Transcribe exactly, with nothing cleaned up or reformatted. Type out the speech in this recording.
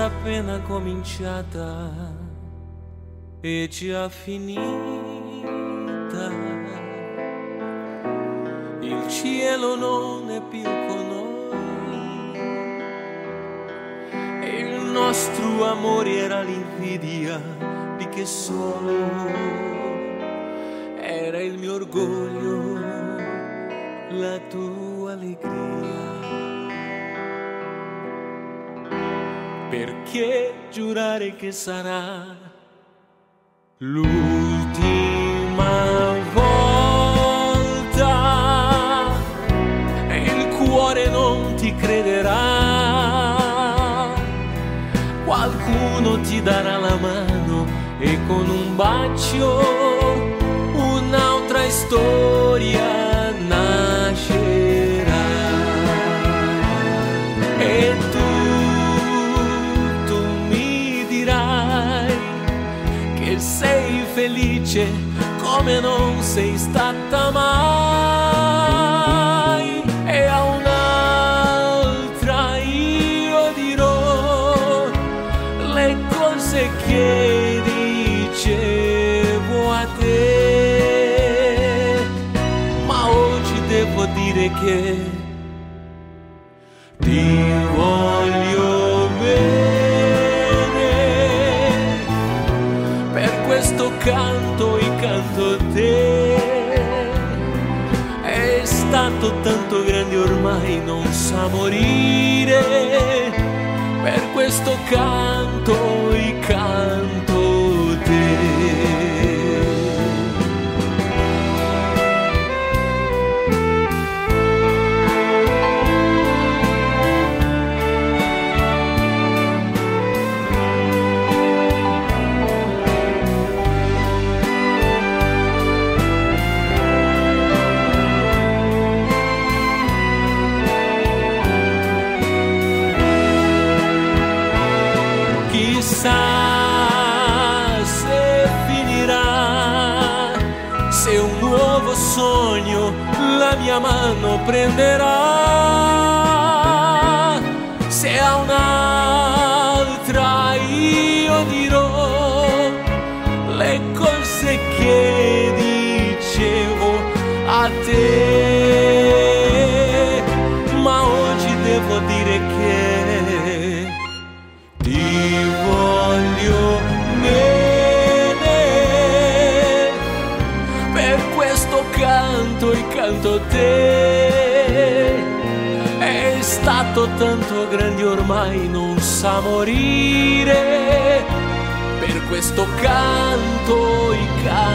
festa appena cominciata e già finita. Il cielo non è più con noi e il nostro amore era l'invidia di che solo era il mio orgoglio, la tua allegria. Perché giurare che sarà l'ultima volta e il cuore non ti crederà? Qualcuno ti darà la mano e con un bacio un'altra storia nascerà. E tu sei felice come non sei stata mai, e a un'altra io dirò le cose che dicevo a te, ma oggi devo dire che ti voglio bene. Questo canto e canto te, è stato tanto grande ormai non sa morire, per questo canto e canto te. Chissà se finirà, se un nuovo sogno la mia mano prenderà, se a un'altra io dirò le cose che dicevo a te, ma oggi devo dire che ti voglio bene, per questo canto e canto te, è stato tanto grande ormai non sa morire, per questo canto e canto